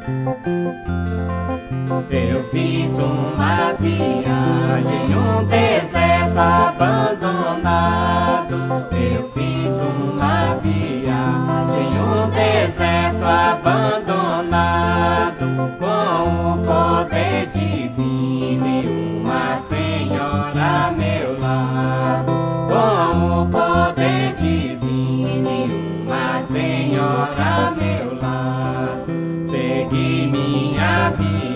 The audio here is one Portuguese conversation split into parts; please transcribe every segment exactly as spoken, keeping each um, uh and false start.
Eu fiz uma viagem num deserto abandonado. Eu fiz uma viagem num deserto abandonado, com o poder divino e uma senhora a meu lado. Com o poder divino e uma senhora a meu lado. Segui minha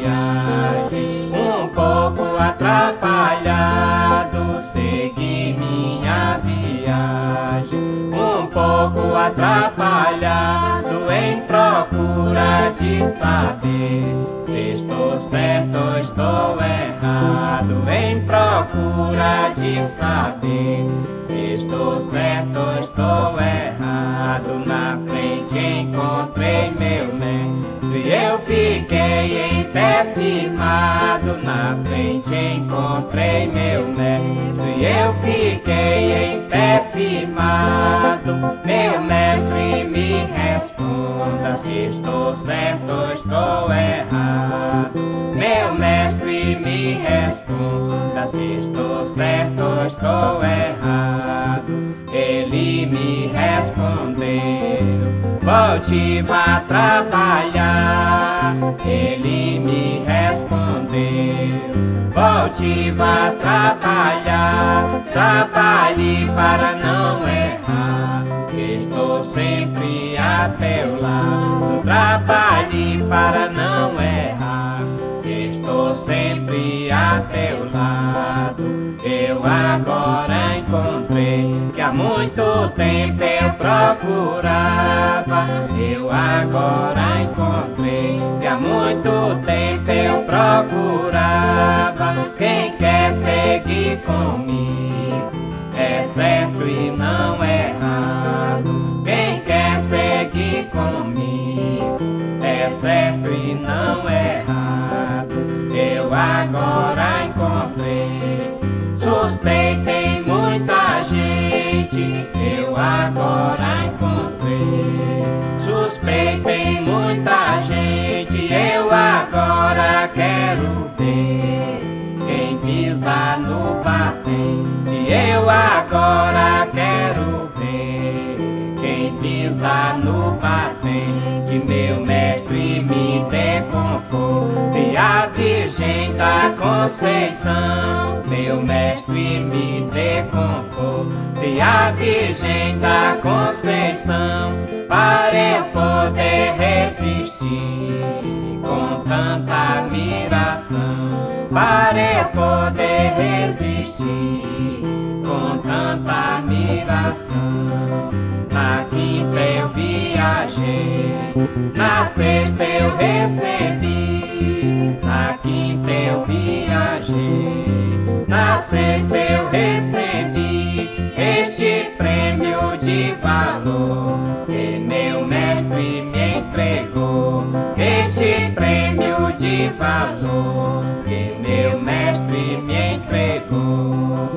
viagem um pouco atrapalhado. Segui minha viagem um pouco atrapalhado, em procura de saber se estou certo ou estou errado. Em procura de saber se estou certo ou estou errado. Na frente encontrei meu mestre, eu fiquei em pé firmado. Na frente encontrei meu mestre, eu fiquei em pé firmado. Meu mestre, me responda se estou certo ou estou errado. Meu mestre, me responda se estou certo ou estou errado. Ele me respondeu: volte, vá trabalhar. Ele me respondeu: volte, vá trabalhar. Trabalhe para não errar, estou sempre a teu lado. Trabalhe para não errar, estou sempre a teu lado. Eu agora encontrei que há muito tempo eu procurava. Eu agora encontrei que há muito tempo eu procurava. Quem quer seguir comigo é certo e não é errado. Quem quer seguir comigo é certo e não é errado. Eu agora encontrei. Suspeitei muita gente, eu agora encontrei. Suspeitei muita gente, eu agora quero ver quem pisa no batente. Eu agora quero ver quem pisa no batente. Meu mestre, me dê conforto, e a Virgem da Conceição. Meu mestre, me dê conforto, e a Virgem da Conceição, para eu poder resistir com tanta admiração. Para eu poder resistir com tanta admiração. Na quinta eu viajei, na sexta eu recebi. Na quinta eu viajei, na sexta eu recebi este prêmio de valor que meu mestre me entregou. Este prêmio de valor que meu mestre me entregou.